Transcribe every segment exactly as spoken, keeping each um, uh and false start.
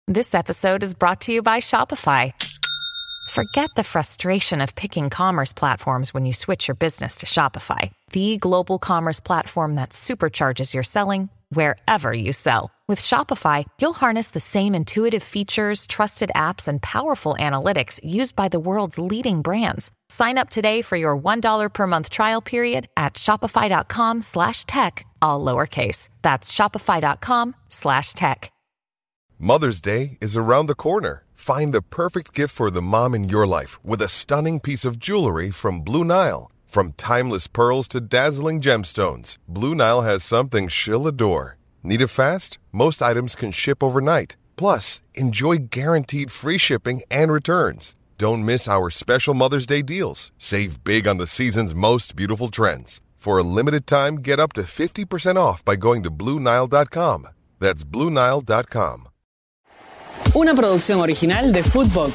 This episode is brought to you by Shopify. Forget the frustration of picking commerce platforms when you switch your business to Shopify, the global commerce platform that supercharges your selling wherever you sell. With Shopify, you'll harness the same intuitive features, trusted apps, and powerful analytics used by the world's leading brands. Sign up today for your one dollar per month trial period at shopify.com slash tech, all lowercase. That's shopify.com slash tech. Mother's Day is around the corner. Find the perfect gift for the mom in your life with a stunning piece of jewelry from Blue Nile. From timeless pearls to dazzling gemstones, Blue Nile has something she'll adore. Need it fast? Most items can ship overnight. Plus, enjoy guaranteed free shipping and returns. Don't miss our special Mother's Day deals. Save big on the season's most beautiful trends. For a limited time, get up to fifty percent off by going to Blue Nile dot com. That's Blue Nile dot com. Una producción original de Footbox.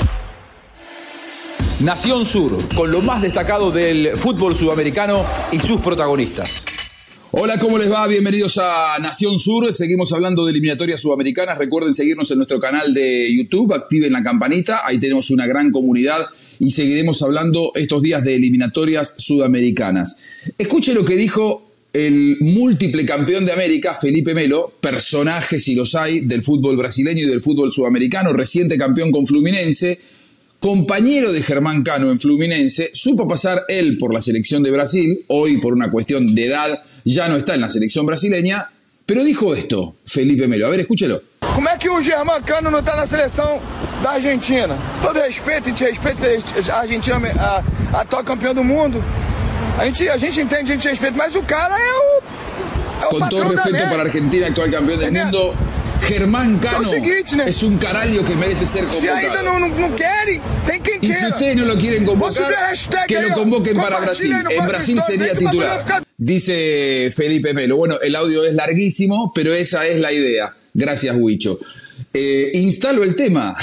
Nación Sur, con lo más destacado del fútbol sudamericano y sus protagonistas. Hola, ¿cómo les va? Bienvenidos a Nación Sur. Seguimos hablando de eliminatorias sudamericanas. Recuerden seguirnos en nuestro canal de YouTube. Activen la campanita. Ahí tenemos una gran comunidad y seguiremos hablando estos días de eliminatorias sudamericanas. Escuche lo que dijo el múltiple campeón de América, Felipe Melo, personaje, si los hay, del fútbol brasileño y del fútbol sudamericano, reciente campeón con Fluminense, compañero de Germán Cano en Fluminense, supo pasar él por la selección de Brasil, hoy por una cuestión de edad ya no está en la selección brasileña, pero dijo esto, Felipe Melo. A ver, escúchelo. Como é que o Germán Cano não está na seleção da Argentina? Todo respeito, a gente respeita a Argentina, a, a atual campeã do mundo. A gente, a gente entende, a gente respeita, mas o cara é o, é o Con todo respeto para Argentina, actual campeón del mundo, Germán Cano então é, seguinte, né? es un caralho que merece ser convocado. Se ainda não, não, não querem, tem quem y queira. si ustedes no lo quieren convocar, que lo convoquen para Brasil. En Brasil sería titular. Dice Felipe Melo. Bueno, el audio es larguísimo, pero esa es la idea. Gracias, Huicho. Eh, instalo el tema.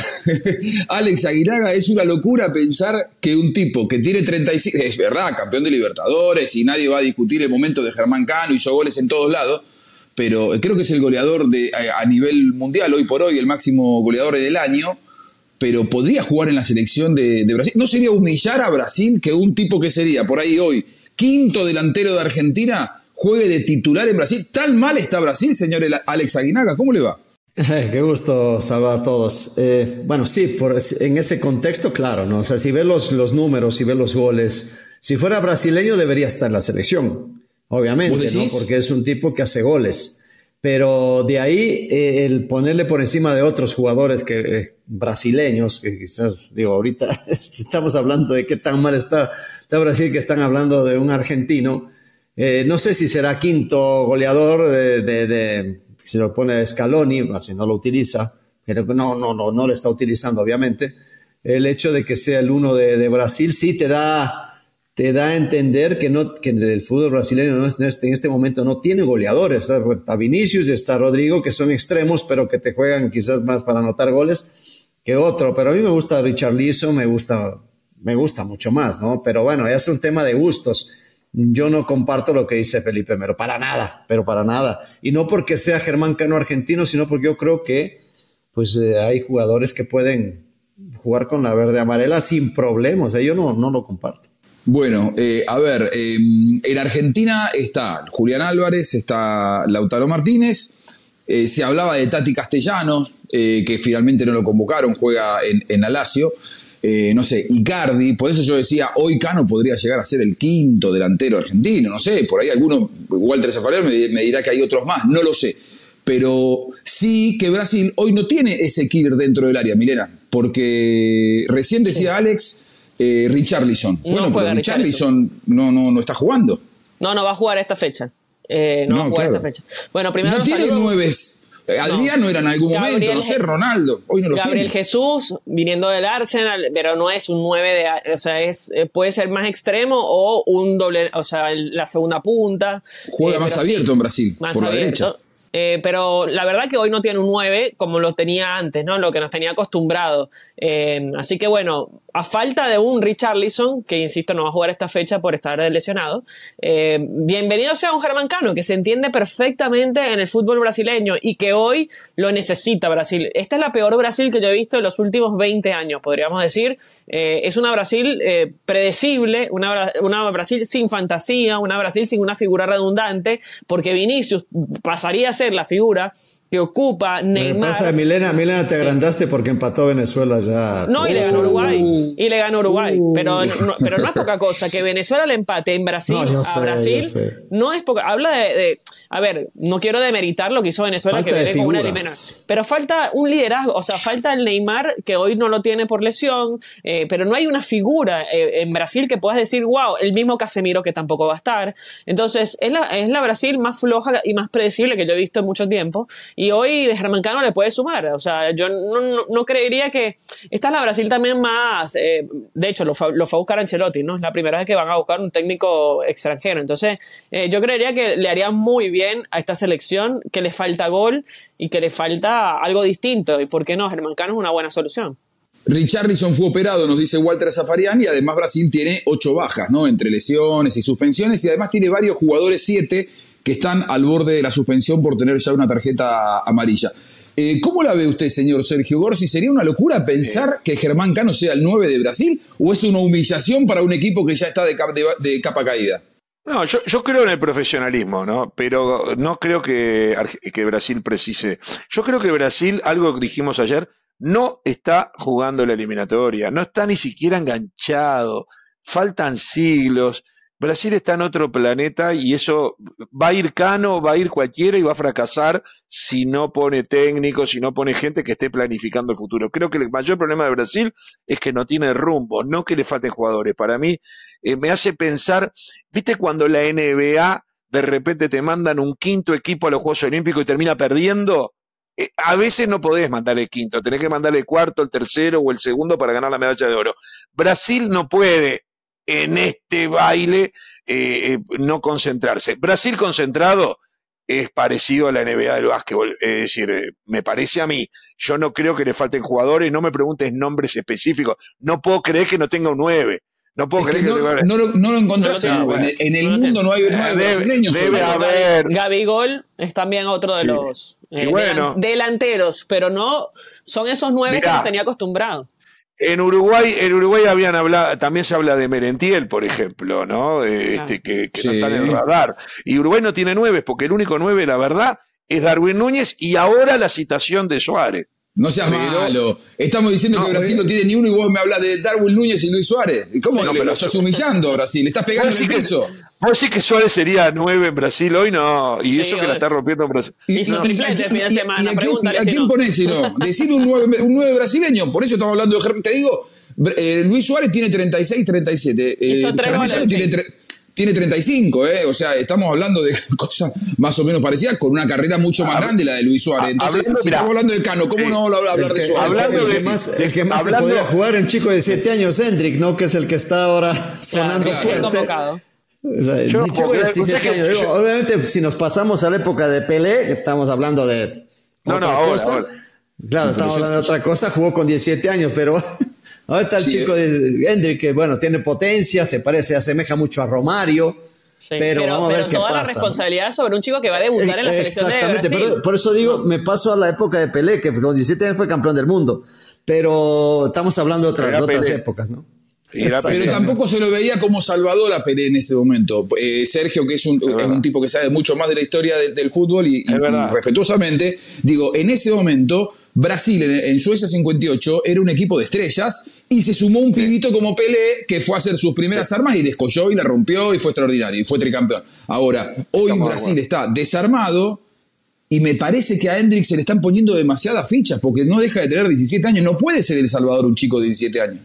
Alex Aguinaga, es una locura pensar que un tipo que tiene treinta y cinco, es verdad, campeón de Libertadores, y nadie va a discutir el momento de Germán Cano, hizo goles en todos lados, pero creo que es el goleador de, a, a nivel mundial, hoy por hoy, el máximo goleador en el año, pero podría jugar en la selección de, de Brasil. ¿No sería humillar a Brasil que un tipo que sería por ahí hoy quinto delantero de Argentina juegue de titular en Brasil? ¿Tan mal está Brasil, señor Alex Aguinaga? ¿Cómo le va? Eh, qué gusto saludar a todos. Eh, bueno, sí, por, en ese contexto, claro, ¿no? O sea, si ves los, los números, si ves los goles, si fuera brasileño debería estar en la selección, obviamente, ¿no? Porque es un tipo que hace goles. Pero de ahí eh, el ponerle por encima de otros jugadores que eh, brasileños, que quizás, digo, ahorita estamos hablando de qué tan mal está, está Brasil, que están hablando de un argentino. Eh, no sé si será quinto goleador de... de, de si lo pone Scaloni, si no lo utiliza, creo que no, no, no, no lo está utilizando, obviamente. El hecho de que sea el uno de, de Brasil sí te da, te da a entender que, no, que el fútbol brasileño no es, en, este, en este momento no tiene goleadores. Está Vinicius y está Rodrigo, que son extremos, pero que te juegan quizás más para anotar goles que otro. Pero a mí me gusta Richarlison, me gusta, me gusta mucho más, ¿no? Pero bueno, es un tema de gustos. Yo no comparto lo que dice Felipe Melo, para nada, pero para nada. Y no porque sea Germán Cano argentino, sino porque yo creo que pues, eh, hay jugadores que pueden jugar con la verde amarela sin problemas. O sea, yo no, no lo comparto. Bueno, eh, a ver, eh, en Argentina está Julián Álvarez, está Lautaro Martínez, eh, se hablaba de Tati Castellanos, eh, que finalmente no lo convocaron, juega en, en la Lazio. Eh, no sé, Icardi, por eso yo decía, hoy Cano podría llegar a ser el quinto delantero argentino, no sé, por ahí alguno, Walter Zafarian me, me dirá que hay otros más, no lo sé, pero sí que Brasil hoy no tiene ese killer dentro del área, Milena, porque recién decía sí. Alex, eh, Richarlison, no bueno, pero Richarlison no, no, no está jugando. No, no va a jugar esta fecha, eh, no, no va a jugar claro. esta fecha. Bueno, primero no tiene saludo... nueves. Adriano no. era en algún Gabriel, momento, no sé, Ronaldo, hoy no lo tiene. Gabriel Jesús, viniendo del Arsenal, pero no es un nueve de, o sea, es, puede ser más extremo o un doble, o sea, la segunda punta. Juega eh, más abierto sí, en Brasil, más por abierto. la derecha. Eh, pero la verdad que hoy no tiene un nueve como lo tenía antes, ¿no? Lo que nos tenía acostumbrado. Eh, así que bueno, a falta de un Richarlison, que insisto no va a jugar esta fecha por estar lesionado, eh, bienvenido sea un Germán Cano, que se entiende perfectamente en el fútbol brasileño y que hoy lo necesita Brasil. Esta es la peor Brasil que yo he visto en los últimos veinte años, podríamos decir. Eh, es una Brasil eh, predecible, una, una Brasil sin fantasía, una Brasil sin una figura redundante, porque Vinicius pasaría a ser la figura que ocupa Neymar. Pasa, Milena, Milena, te sí. agrandaste porque empató Venezuela ya. No, y le ganó Uruguay. Uh, y le ganó Uruguay. Uh, pero, no, pero no es poca cosa que Venezuela le empate en Brasil no, a sé, Brasil. No es poca. Habla de, de. A ver, no quiero demeritar lo que hizo Venezuela, falta que viene con una eliminación. Pero falta un liderazgo. O sea, falta el Neymar, que hoy no lo tiene por lesión. Eh, pero no hay una figura eh, en Brasil que puedas decir, wow, el mismo Casemiro que tampoco va a estar. Entonces, es la, es la Brasil más floja y más predecible que yo he visto en mucho tiempo. Y hoy Germán Cano le puede sumar. O sea, yo no, no, no creería que... Esta es la Brasil también más... Eh, de hecho, lo, lo fue a buscar Ancelotti, ¿no? Es la primera vez que van a buscar un técnico extranjero. Entonces, eh, yo creería que le haría muy bien a esta selección, que le falta gol y que le falta algo distinto. ¿Y por qué no? Germán Cano es una buena solución. Richarlison fue operado, nos dice Walter Zafarian, y además Brasil tiene ocho bajas, ¿no? Entre lesiones y suspensiones, y además tiene varios jugadores, siete, que están al borde de la suspensión por tener ya una tarjeta amarilla. Eh, ¿Cómo la ve usted, señor Sergio Gorsi? ¿Sería una locura pensar eh. que Germán Cano sea el nueve de Brasil o es una humillación para un equipo que ya está de, cap, de, de capa caída? No, yo, yo creo en el profesionalismo, ¿no? Pero no creo que, que Brasil precise. Yo creo que Brasil, algo que dijimos ayer, no está jugando la eliminatoria, no está ni siquiera enganchado, faltan siglos. Brasil está en otro planeta y eso va a ir Cano, va a ir cualquiera y va a fracasar si no pone técnicos, si no pone gente que esté planificando el futuro. Creo que el mayor problema de Brasil es que no tiene rumbo, no que le falten jugadores. Para mí eh, me hace pensar, ¿viste cuando la N B A de repente te mandan un quinto equipo a los Juegos Olímpicos y termina perdiendo? Eh, a veces no podés mandar el quinto, tenés que mandar el cuarto, el tercero o el segundo para ganar la medalla de oro. Brasil no puede en este baile eh, eh, no concentrarse. Brasil concentrado es parecido a la N B A del básquetbol, es decir, eh, me parece a mí, yo no creo que le falten jugadores, no me preguntes nombres específicos, no puedo creer que no tenga un nueve. No puedo creer que, que no, no, lo, no lo encontrás no, no, en, el, en el no mundo no hay nueve brasileños. Debe haber. Gabigol es también otro de sí. los eh, bueno, delanteros, pero no son esos nueve mirá, que nos tenía acostumbrados. En Uruguay, en Uruguay habían hablado, también se habla de Merentiel, por ejemplo, ¿no? Este, que que sí. no está en el radar. Y Uruguay no tiene nueve, porque el único nueve, la verdad, es Darwin Núñez y ahora la citación de Suárez. No seas pero, malo. Estamos diciendo no, que Brasil eh. no tiene ni uno y vos me hablas de Darwin Núñez y Luis Suárez. ¿Cómo no, le, lo estás humillando a Brasil? ¿Le estás pegando en el peso? ¿Vos decís que Suárez sería nueve en Brasil hoy? No. Y sí, eso que la está rompiendo en Brasil. Y, no. y, y, y, y, y ¿a quién ponés si no? Decime un nueve, un nueve brasileño. Por eso estamos hablando de Germán. Te digo, eh, Luis Suárez tiene treinta y seis, treinta y siete. Eh, Germán tiene tre- Tiene treinta y cinco, ¿eh? O sea, estamos hablando de cosas más o menos parecidas, con una carrera mucho más grande la de Luis Suárez. Entonces, hablando, si mira, estamos hablando de Cano, ¿cómo sí. no hablar de que, Suárez? Hablando el, que de, más, el que más hablando, se podría jugar un chico de diecisiete años, Hendrik, ¿no? Que es el que está ahora sonando claro, fuerte. Convocado. O sea, el chico de diecisiete años. Digo, obviamente, si nos pasamos a la época de Pelé, estamos hablando de no, otra no, ahora, cosa. Ahora. Claro, estamos hablando de otra cosa. Jugó con diecisiete años, pero... Ahora está el sí, chico eh. de Hendrik, que bueno, tiene potencia, se parece, se asemeja mucho a Romario. Sí, pero, pero vamos a ver pero qué toda pasa, la responsabilidad ¿no? sobre un chico que va a debutar eh, en la selección de Brasil. Exactamente, pero por eso digo, me paso a la época de Pelé, que con diecisiete años fue campeón del mundo. Pero estamos hablando de, otra, de otras Pelé. épocas, ¿no? Pero tampoco se lo veía como Salvador a Pelé en ese momento. Eh, Sergio, que es un, es, es un tipo que sabe mucho más de la historia de, del fútbol y, y, y respetuosamente, digo, en ese momento Brasil en, en Suecia cincuenta y ocho era un equipo de estrellas y se sumó un sí. pibito como Pelé que fue a hacer sus primeras sí. armas y descolló y la rompió y fue extraordinario y fue tricampeón. Ahora, hoy Estamos Brasil bueno. está desarmado y me parece que a Hendrik se le están poniendo demasiadas fichas porque no deja de tener diecisiete años. No puede ser El Salvador un chico de diecisiete años.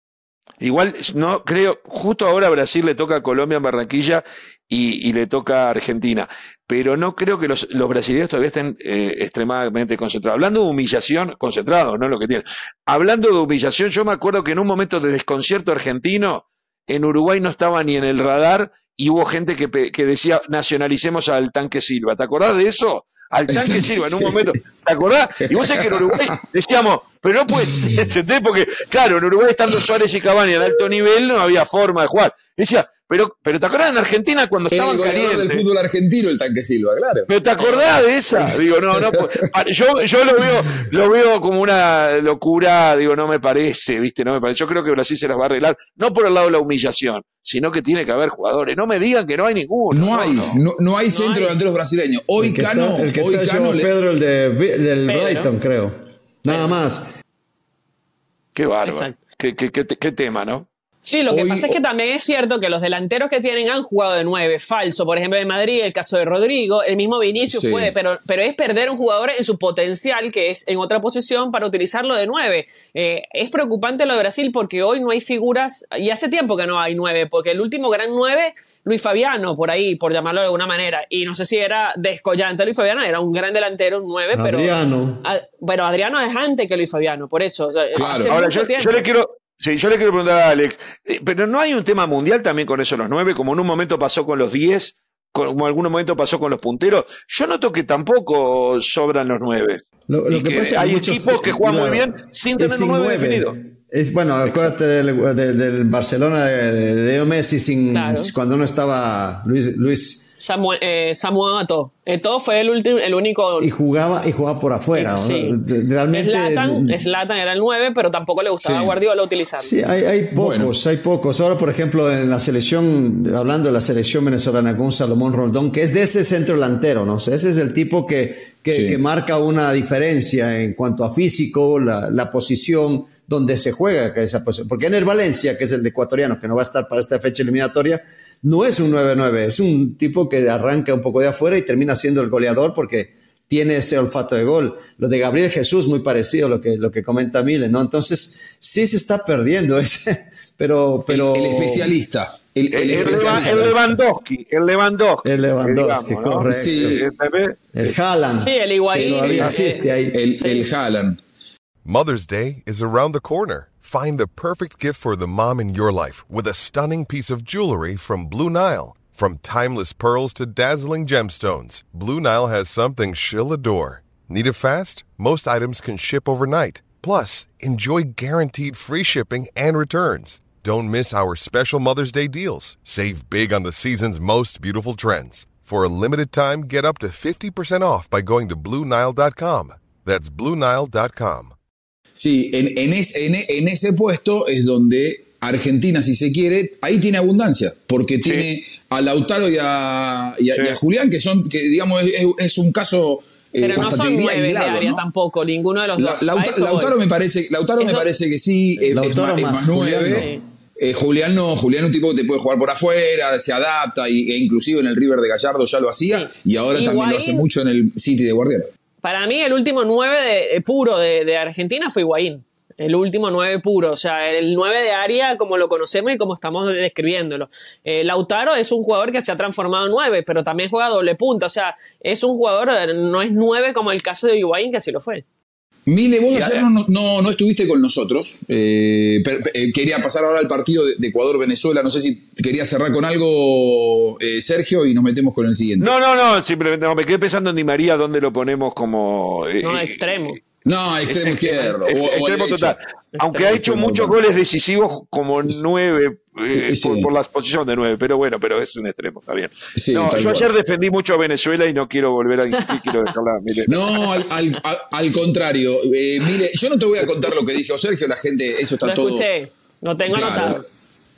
Igual, no creo, justo ahora a Brasil le toca a Colombia en Barranquilla y, y le toca a Argentina, pero no creo que los, los brasileños todavía estén eh, extremadamente concentrados. Hablando de humillación, concentrados, no lo que tienen. Hablando de humillación, yo me acuerdo que en un momento de desconcierto argentino, en Uruguay no estaba ni en el radar y hubo gente que, que decía nacionalicemos al Tanque Silva. ¿Te acordás de eso? Al Tanque Silva en un momento. ¿Te acordás? Y vos sabés que en Uruguay decíamos, pero no puede ser, ¿entendés? Porque, claro, en Uruguay estando Suárez y Cavani al alto nivel no había forma de jugar. Decía, pero, pero ¿te acordás en Argentina cuando el estaban calientes? El del fútbol argentino, el Tanque Silva, claro. ¿Pero te acordás de esa? Digo, no, no. Yo, yo lo veo, lo veo como una locura, digo, no me parece, ¿viste? No me parece. Yo creo que Brasil se las va a arreglar, no por el lado de la humillación, sino que tiene que haber jugadores. No me digan que no hay ninguno. No, no hay, no, no, no hay centro no delanteros brasileños. Hoy el Cano, está, el que hoy está Cano le... Pedro, el de, del Pedro. Brighton, creo. Nada Pedro. más. Qué bárbaro. Qué, qué, qué, qué tema, ¿no? Sí, lo que Hoy, pasa es que también es cierto que los delanteros que tienen han jugado de nueve, falso, por ejemplo, de Madrid, el caso de Rodrigo, el mismo Vinicius sí. puede, pero, pero es perder un jugador en su potencial, que es en otra posición, para utilizarlo de nueve. Eh, es preocupante lo de Brasil porque hoy no hay figuras, y hace tiempo que no hay nueve, porque el último gran nueve, Luis Fabiano, por ahí, por llamarlo de alguna manera, y no sé si era descollante Luis Fabiano, era un gran delantero, un nueve, pero... Adriano. A, pero Adriano es antes que Luis Fabiano, por eso. Claro. Hace Ahora, mucho yo, tiempo. yo le quiero... Sí, yo le quiero preguntar a Alex, eh, pero ¿no hay un tema mundial también con eso los nueve, como en un momento pasó con los diez, como en algún momento pasó con los punteros? Yo noto que tampoco sobran los nueve. Lo, lo y que que pasa hay muchos, equipos que juegan claro, muy bien sin tener un nueve definido. Es, bueno, acuérdate del, del, del Barcelona de, de, de Messi sin, claro. cuando no estaba Luis... Luis Samuel, eh, Samuel Eto'o. Eto'o fue el, último, el único... Y jugaba, y jugaba por afuera. Sí. ¿no? Realmente... Zlatan, Zlatan era el nueve, pero tampoco le gustaba sí. a Guardiola utilizarlo. Sí, hay, hay pocos, bueno. hay pocos. Ahora, por ejemplo, en la selección, hablando de la selección venezolana con Salomón Rondón, que es de ese centro delantero, ¿no? O sea, ese es el tipo que, que, sí. que marca una diferencia en cuanto a físico, la, la posición donde se juega esa posición. Porque en el Valencia, que es el de ecuatoriano, que no va a estar para esta fecha eliminatoria, no es un nueve nueve, es un tipo que arranca un poco de afuera y termina siendo el goleador porque tiene ese olfato de gol. Lo de Gabriel Jesús, muy parecido a lo que, lo que comenta Mile, ¿no? Entonces, sí se está perdiendo ese, pero... pero... El, el especialista. El, el, el, especialista. el Lewandowski, el Lewandowski. El Lewandowski, digamos, ¿no? Correcto. Sí. El Haaland. Sí, el Higuaín. Todavía asiste ahí. El, sí. el Haaland. Mother's Day is around the corner. Find the perfect gift for the mom in your life with a stunning piece of jewelry from Blue Nile. From timeless pearls to dazzling gemstones, Blue Nile has something she'll adore. Need it fast? Most items can ship overnight. Plus, enjoy guaranteed free shipping and returns. Don't miss our special Mother's Day deals. Save big on the season's most beautiful trends. For a limited time, get up to fifty percent off by going to Blue Nile dot com. That's Blue Nile dot com. Sí, en, en, es, en, en ese puesto es donde Argentina, si se quiere, ahí tiene abundancia, porque sí. tiene a Lautaro y a, y a, sí. y a Julián, que son, que digamos, es, es un caso... Pero eh, no son nueve aislado, de área, ¿no? Tampoco, ninguno de los La, dos. Lauta, Lautaro, me parece, Lautaro me parece que sí, sí. Es, es, más, es más nueve. Sí. Eh, Julián no, Julián es un tipo que te puede jugar por afuera, se adapta, y, e inclusive en el River de Gallardo ya lo hacía, sí. y ahora y también Higuaín, lo hace mucho en el City de Guardiola. Para mí el último nueve de, puro de, de Argentina fue Higuaín. El último nueve puro, o sea, el nueve de área como lo conocemos y como estamos describiéndolo. Eh, Lautaro es un jugador que se ha transformado en nueve, pero también juega doble punta, o sea, es un jugador, no es nueve como el caso de Higuaín, que así lo fue. Mile, vos ayer no, no, no estuviste con nosotros. Eh, pero, eh, quería pasar ahora al partido de, de Ecuador-Venezuela. No sé si querías cerrar con algo, eh, Sergio, y nos metemos con el siguiente. No, no, no, simplemente no, me quedé pensando en Di María, ¿dónde lo ponemos como...? Eh, no, extremo. No, extremo es, izquierdo. Es, o, extremo o total. Aunque extremo, ha hecho muchos bueno. goles decisivos como nueve, eh, sí. por, por la posición de nueve, pero bueno, pero es un extremo, está bien. Sí, no, yo cual. ayer defendí mucho a Venezuela y no quiero volver a insistir, quiero dejarla. Mire. No, al, al, al contrario. Eh, mire, yo no te voy a contar lo que dijo Sergio, la gente, eso está lo todo. Escuché, no tengo claro. anotado.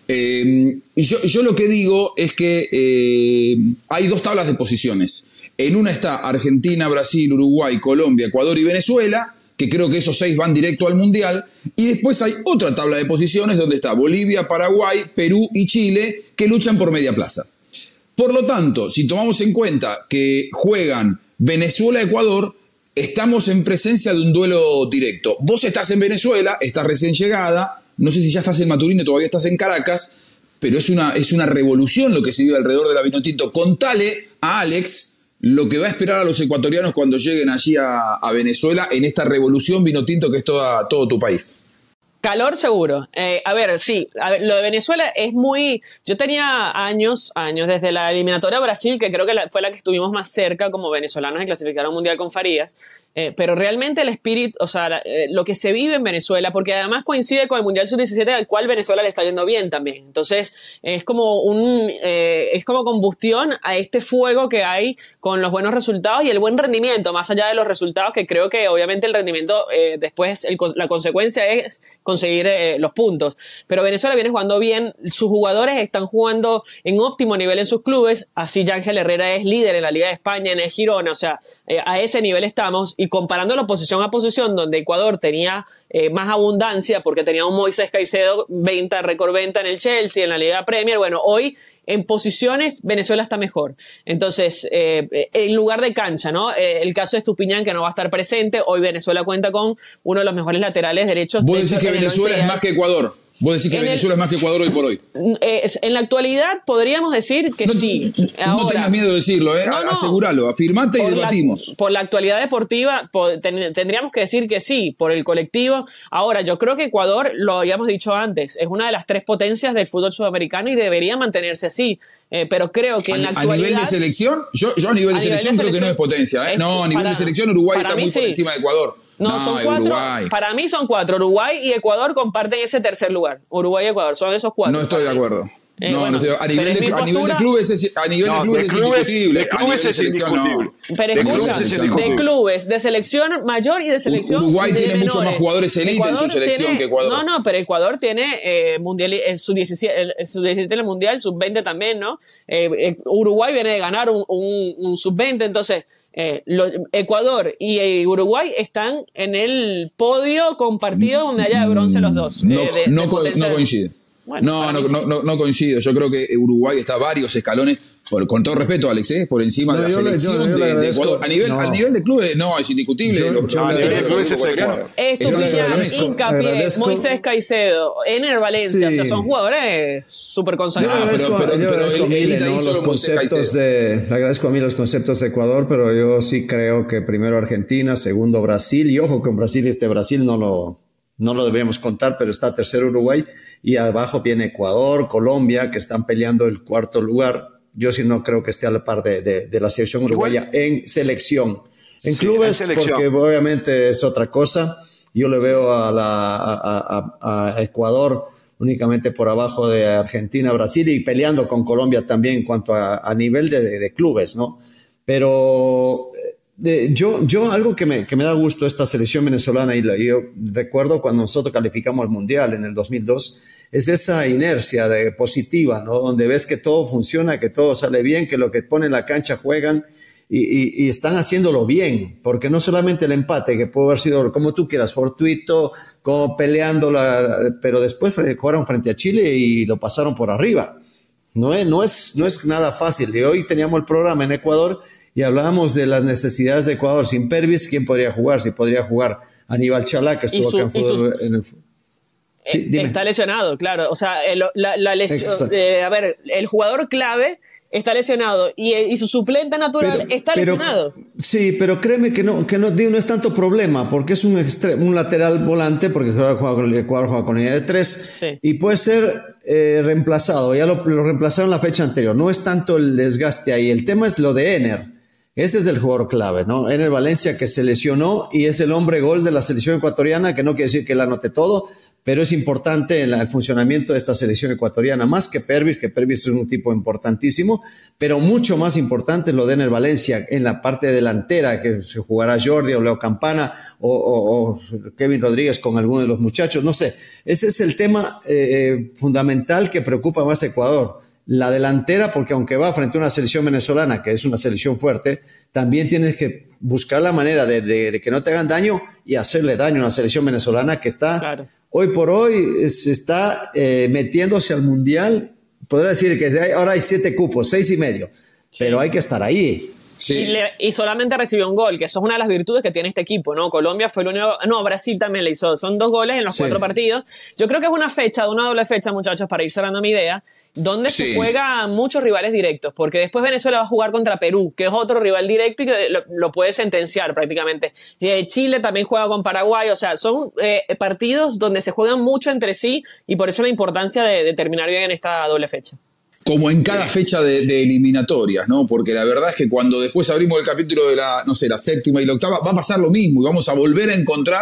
Eh, yo, yo lo que digo es que eh, hay dos tablas de posiciones. En una está Argentina, Brasil, Uruguay, Colombia, Ecuador y Venezuela, que creo que esos seis van directo al Mundial, y después hay otra tabla de posiciones donde está Bolivia, Paraguay, Perú y Chile, que luchan por media plaza. Por lo tanto, si tomamos en cuenta que juegan Venezuela-Ecuador, estamos en presencia de un duelo directo. Vos estás en Venezuela, estás recién llegada, no sé si ya estás en Maturín o todavía estás en Caracas, pero es una, es una revolución lo que se vive alrededor de la Vinotinto. Contale a Alex lo que va a esperar a los ecuatorianos cuando lleguen allí a, a Venezuela en esta revolución Vinotinto que es toda, todo tu país. Calor seguro. Eh, a ver, sí, a ver, lo de Venezuela es muy... Yo tenía años, años, desde la eliminatoria a Brasil, que creo que la, fue la que estuvimos más cerca como venezolanos de clasificar a un mundial con Farías, eh, pero realmente el espíritu, o sea, la, eh, lo que se vive en Venezuela, porque además coincide con el Mundial sub diecisiete al cual Venezuela le está yendo bien también. Entonces, es como un... Eh, es como combustión a este fuego que hay con los buenos resultados y el buen rendimiento, más allá de los resultados, que creo que obviamente el rendimiento, eh, después el, la consecuencia es conseguir eh, los puntos. Pero Venezuela viene jugando bien, sus jugadores están jugando en óptimo nivel en sus clubes, así Yángel Herrera es líder en la Liga de España, en el Girona, o sea, eh, a ese nivel estamos, y comparándolo posición a posición, donde Ecuador tenía eh, más abundancia, porque tenía un Moisés Caicedo, venta, récord venta en el Chelsea, en la Liga Premier, bueno, hoy en posiciones Venezuela está mejor. Entonces, eh, en lugar de cancha, ¿no? Eh, el caso de Estupiñán, que no va a estar presente, hoy Venezuela cuenta con uno de los mejores laterales derechos. ¿Vos decís que Venezuela es más que Ecuador? ¿Vos decís que Venezuela el, es más que Ecuador hoy por hoy? Eh, en la actualidad podríamos decir que no, sí. Ahora, no tengas miedo de decirlo, ¿eh? No, no, asegúralo, afirmate y debatimos. La, por la actualidad deportiva por, ten, tendríamos que decir que sí, por el colectivo. Ahora, yo creo que Ecuador, lo habíamos dicho antes, es una de las tres potencias del fútbol sudamericano y debería mantenerse así. Eh, pero creo que a, en la actualidad... ¿A nivel de selección? Yo, yo a nivel de, a selección, nivel de selección creo que no es potencia, ¿eh? Es, no, a nivel para, de selección Uruguay está muy sí. por encima de Ecuador. No, no, son cuatro. Uruguay. Para mí son cuatro. Uruguay y Ecuador comparten ese tercer lugar. Uruguay y Ecuador, son esos cuatro. No estoy de acuerdo. Eh, no, bueno, no estoy, a, nivel de, a nivel de clubes es, a nivel no, de clubes de clubes, es indiscutible. De clubes es indiscutible. No. Pero de escucha, clubes de clubes, de selección mayor y de selección Uruguay de tiene menores. Muchos más jugadores élite en su selección tiene, que Ecuador. No, no, pero Ecuador tiene eh, mundial, el sub diecisiete, el sub diecisiete en el mundial, el sub veinte también, ¿no? Eh, eh, Uruguay viene de ganar un, un, un sub veinte, entonces... Eh, lo, Ecuador y eh, Uruguay están en el podio compartido donde haya de bronce los dos. No, eh, de, no, de co no coincide. Bueno, no, no, no, no, no coincido. Yo creo que Uruguay está varios escalones, por, con todo respeto, Alex, ¿eh? por encima no, de la selección le, yo, yo de, de Ecuador. A nivel, no. a nivel de clubes, no, es indiscutible. Yo, los, yo, a nivel de clubes es Ecuador. Estupiñán, Hincapié, Moisés Caicedo, Ener Valencia, sí. O sea, son jugadores súper consagrados. Yo agradezco, pero, pero, pero a Mile, ¿no? los conceptos de, le agradezco a mí los conceptos de Ecuador, pero yo sí creo que primero Argentina, segundo Brasil, y ojo con Brasil, este Brasil no lo... No lo deberíamos contar, pero está tercero Uruguay y abajo viene Ecuador, Colombia, que están peleando el cuarto lugar. Yo sí no creo que esté a la par de, de, de la selección uruguaya en selección. En sí, clubes, en porque obviamente es otra cosa. Yo le veo a, la, a, a, a Ecuador únicamente por abajo de Argentina, Brasil y peleando con Colombia también en cuanto a, a nivel de, de, de clubes, ¿no? Pero... De, yo, yo algo que me, que me da gusto esta selección venezolana, y lo, yo recuerdo cuando nosotros calificamos al Mundial en el dos mil dos, es esa inercia de positiva, ¿no? Donde ves que todo funciona, que todo sale bien, que lo que ponen en la cancha juegan y, y, y están haciéndolo bien, porque no solamente el empate, que puede haber sido como tú quieras, fortuito, como peleando, la, pero después jugaron frente a Chile y lo pasaron por arriba. No es, no es, no es nada fácil. Y hoy teníamos el programa en Ecuador y hablábamos de las necesidades de Ecuador. Sin Pervis, ¿quién podría jugar? Si podría jugar Aníbal Chalá, que estuvo su, acá en fútbol. Su, en el, sí, eh, está lesionado, claro. O sea, el, la, la lesión, eh, a ver, el jugador clave está lesionado y, y su suplente natural pero, está pero, lesionado. Sí, pero créeme que no, que no, digo, no es tanto problema, porque es un, extremo, un lateral volante, porque Ecuador juega con, Ecuador juega con línea de tres, sí. Y puede ser eh, reemplazado. Ya lo, lo reemplazaron la fecha anterior. No es tanto el desgaste ahí. El tema es lo de Ener. Ese es el jugador clave, ¿no? Ener Valencia, que se lesionó y es el hombre gol de la selección ecuatoriana, que no quiere decir que él anote todo, pero es importante en la, el funcionamiento de esta selección ecuatoriana, más que Pervis, que Pervis es un tipo importantísimo, pero mucho más importante es lo de Ener Valencia en la parte delantera, que se jugará Jordi o Leo Campana o, o, o Kevin Rodríguez con alguno de los muchachos, no sé. Ese es el tema eh, fundamental que preocupa más a Ecuador. La delantera, porque aunque va frente a una selección venezolana, que es una selección fuerte, también tienes que buscar la manera de, de, de que no te hagan daño y hacerle daño a una selección venezolana que está, claro. Hoy por hoy, se está eh, metiéndose al Mundial. Podría decir que ahora hay siete cupos, seis y medio, sí. Pero hay que estar ahí. Sí. Y, le, y solamente recibió un gol, que eso es una de las virtudes que tiene este equipo, ¿no? Colombia fue el único, no, Brasil también le hizo, son dos goles en los sí. cuatro partidos. Yo creo que es una fecha, una doble fecha, muchachos, para ir cerrando mi idea, donde sí. se juega muchos rivales directos, porque después Venezuela va a jugar contra Perú, que es otro rival directo y que lo, lo puede sentenciar prácticamente. Y Chile también juega con Paraguay, o sea, son eh, partidos donde se juegan mucho entre sí y por eso la importancia de, de terminar bien en esta doble fecha. Como en cada fecha de, de eliminatorias, ¿no? Porque la verdad es que cuando después abrimos el capítulo de la, no sé, la séptima y la octava, va a pasar lo mismo y vamos a volver a encontrar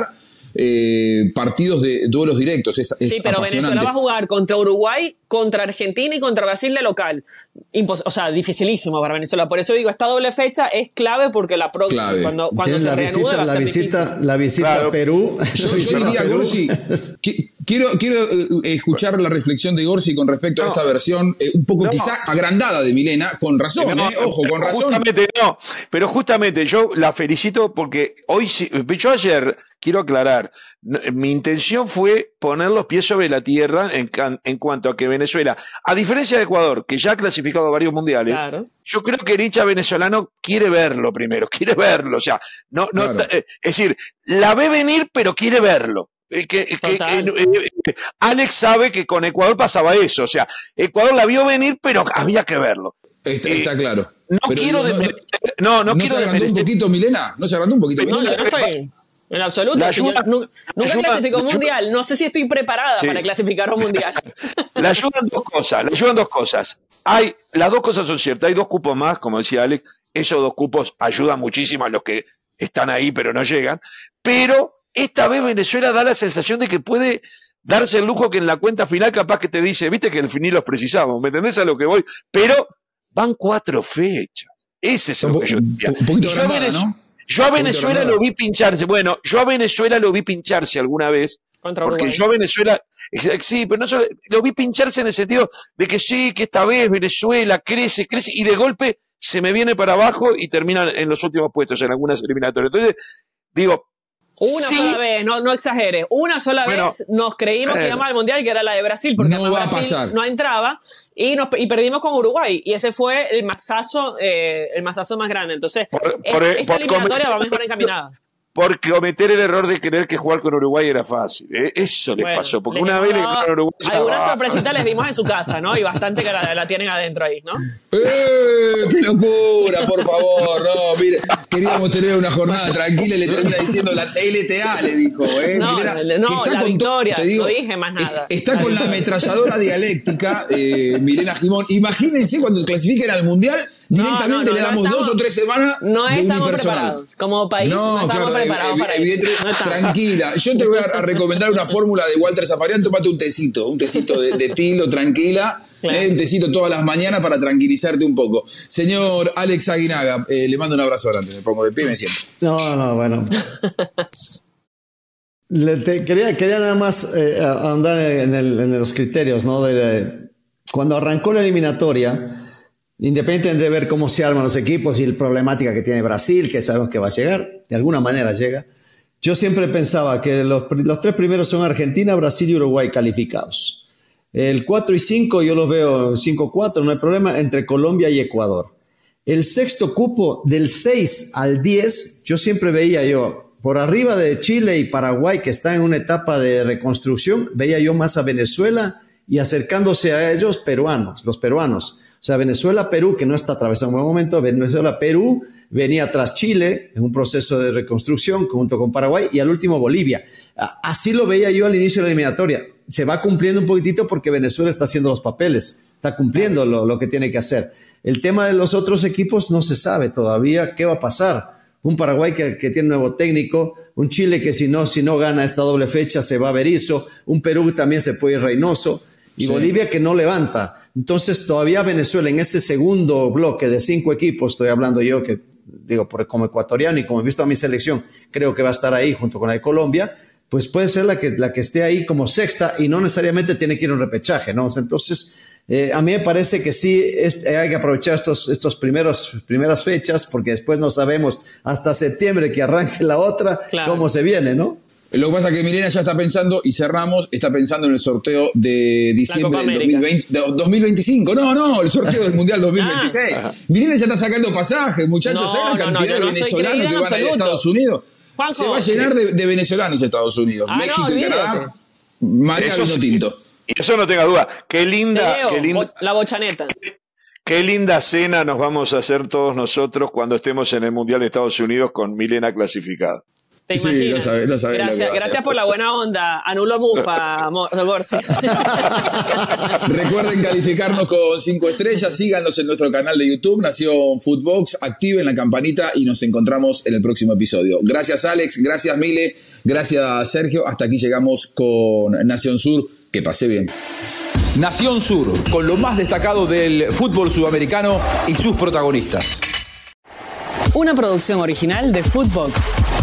eh, partidos de duelos directos. Es, es sí, pero Venezuela va a jugar contra Uruguay, contra Argentina y contra Brasil de local. Impos- o sea, dificilísimo para Venezuela. Por eso digo, esta doble fecha es clave porque la próxima, cuando, cuando se la reanude, visita, va a la ser visita, difícil. La visita claro. a Perú. Yo, yo diría, Gorsi, que, quiero, quiero escuchar la reflexión de Gorsi con respecto a no. esta versión, eh, un poco no. quizá agrandada de Milena, con razón, no, eh, ojo, con razón. Justamente no, pero justamente yo la felicito porque hoy, yo ayer, quiero aclarar, mi intención fue poner los pies sobre la tierra en, en cuanto a que Venezuela, a diferencia de Ecuador, que ya ha clasificado a varios mundiales, claro. yo creo que el hincha venezolano quiere verlo primero, quiere verlo, o sea, no, no, claro. es decir, la ve venir pero quiere verlo. Que, que, eh, eh, Alex sabe que con Ecuador pasaba eso, o sea, Ecuador la vio venir pero había que verlo. Está, eh, está claro. No pero quiero no, desmerecer. No, no, no quiero se agrandó desmerecer. un poquito, Milena. No se agrandó un poquito. No, yo no estoy. En absoluto. La ayuda, yo, nunca ayuda, clasificó un mundial. No sé si estoy preparada sí. para clasificar un mundial. Le ayudan dos cosas. Le ayudan dos cosas. Hay, las dos cosas son ciertas. Hay dos cupos más, como decía Alex. Esos dos cupos ayudan muchísimo a los que están ahí pero no llegan. Pero esta vez Venezuela da la sensación de que puede darse el lujo que en la cuenta final capaz que te dice, viste que el fin los precisamos, ¿me entendés a lo que voy? Pero van cuatro fechas. Ese es lo que yo decía. Un poquito yo, granada, Venez- ¿no? yo a Venezuela lo vi pincharse. Bueno, yo a Venezuela lo vi pincharse alguna vez. Contra porque Uruguay. yo a Venezuela, sí, pero no solo, lo vi pincharse en el sentido de que sí, que esta vez Venezuela crece, crece, y de golpe se me viene para abajo y termina en los últimos puestos en algunas eliminatorias. Entonces, digo, Una sí. sola vez, no, no exageres, una sola bueno, vez nos creímos eh, que íbamos al Mundial, que era la de Brasil, porque no va Brasil a pasar. no entraba, y, nos, y perdimos con Uruguay, y ese fue el masazo, eh, el masazo más grande. Entonces, por, es, por, esta por eliminatoria cometer, va mejor encaminada. Por cometer el error de creer que jugar con Uruguay era fácil. Eh, eso les bueno, pasó, porque una vez le ganaron a Uruguay. Alguna ah, sorpresita les dimos en su casa, ¿no? Y bastante que la, la tienen adentro ahí, ¿no? ¡Eh! ¡Qué locura, por favor! No, mire, queríamos tener una jornada tranquila y le termina diciendo la L T A, le dijo, ¿eh? No, Milena, no la victoria, to- te digo, no dije más nada. Está con la ametralladora dialéctica, eh, Milena Gimón. Imagínense cuando clasifiquen al Mundial. Directamente no, no, no, no le damos estamos, dos o tres semanas no de estamos unipersonal. Preparados. Como país no, no estamos claro, preparados ev- para evidente, eso. No tranquila. Yo te voy a, a recomendar una fórmula de Walter Zafarian. Tómate un tecito, un tecito de, de tilo, tranquila. Claro. Eh, un tecito todas las mañanas para tranquilizarte un poco. Señor Alex Aguinaga, eh, le mando un abrazo grande. Me pongo de pie y me siento. No, no, bueno. Le te, quería, quería nada más eh, ahondar en, el, en los criterios, ¿no? De, de, cuando arrancó la eliminatoria, independientemente de ver cómo se arman los equipos y la problemática que tiene Brasil, que sabemos que va a llegar, de alguna manera llega, yo siempre pensaba que los, los tres primeros son Argentina, Brasil y Uruguay calificados. El cuatro y cinco yo los veo cinco cuatro, no hay problema, entre Colombia y Ecuador. El sexto cupo, del seis al diez, yo siempre veía yo, por arriba de Chile y Paraguay, que están en una etapa de reconstrucción, veía yo más a Venezuela y acercándose a ellos peruanos, los peruanos. O sea, Venezuela-Perú, que no está atravesando un buen momento, Venezuela-Perú, venía tras Chile en un proceso de reconstrucción junto con Paraguay y al último Bolivia. Así lo veía yo al inicio de la eliminatoria. Se va cumpliendo un poquitito porque Venezuela está haciendo los papeles, está cumpliendo lo, lo que tiene que hacer. El tema de los otros equipos no se sabe todavía qué va a pasar. Un Paraguay que, que tiene un nuevo técnico, un Chile que si no, si no gana esta doble fecha se va a Berizzo, un Perú también se puede ir Reynoso y sí. Bolivia que no levanta. Entonces todavía Venezuela en ese segundo bloque de cinco equipos, estoy hablando yo que digo por, como ecuatoriano y como he visto a mi selección, creo que va a estar ahí junto con la de Colombia, pues puede ser la que, la que esté ahí como sexta y no necesariamente tiene que ir a un repechaje, ¿no? Entonces Eh, a mí me parece que sí es, hay que aprovechar estos, estos primeros, primeras fechas porque después no sabemos hasta septiembre que arranque la otra, claro. cómo se viene, ¿no? Lo que pasa es que Milena ya está pensando, y cerramos, está pensando en el sorteo de diciembre del dos mil veinte, de dos mil veinticinco. No, no, el sorteo del Mundial dos mil veintiséis. Ah. Milena ya está sacando pasajes, muchachos. No, ¿saben la cantidad no, no, de venezolanos que van a ir a Estados Unidos? Juanjo, se va a llenar de, de venezolanos a Estados Unidos. Ah, México no, y Canadá. María vino tinto. Y eso no tenga duda. Qué linda, Leo, qué linda. La bochaneta. Qué linda cena nos vamos a hacer todos nosotros cuando estemos en el Mundial de Estados Unidos con Milena clasificada. ¿Te imaginas? Sí, no sabe, no sabe gracias, lo que va gracias por la buena onda. Anulo bufa, Gorsi. Recuerden calificarnos con cinco estrellas. Síganos en nuestro canal de YouTube, Nación Footbox. Activen la campanita y nos encontramos en el próximo episodio. Gracias, Alex. Gracias, Mile. Gracias, Sergio. Hasta aquí llegamos con Nación Sur. Que pase bien. Nación Sur, con lo más destacado del fútbol sudamericano y sus protagonistas. Una producción original de Footbox.